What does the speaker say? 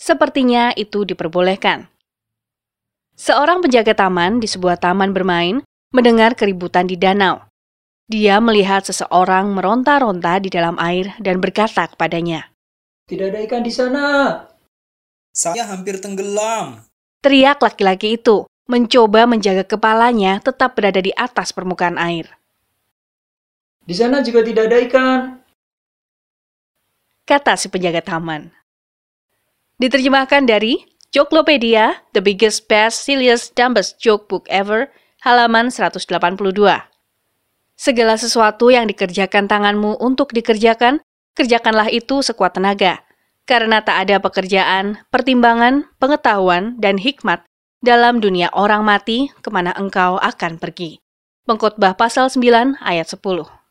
Sepertinya itu diperbolehkan. Seorang penjaga taman di sebuah taman bermain mendengar keributan di danau. Dia melihat seseorang meronta-ronta di dalam air dan berkata kepadanya, "Tidak ada ikan di sana." "Saya hampir tenggelam," teriak laki-laki itu, mencoba menjaga kepalanya tetap berada di atas permukaan air. "Di sana juga tidak ada ikan," kata si penjaga taman. Diterjemahkan dari Joklopedia, The Biggest, Best, Silliest, Dumbest Joke Book Ever, halaman 182. Segala sesuatu yang dikerjakan tanganmu untuk dikerjakan, kerjakanlah itu sekuat tenaga. Karena tak ada pekerjaan, pertimbangan, pengetahuan, dan hikmat dalam dunia orang mati kemana engkau akan pergi. Pengkhotbah pasal 9 ayat 10.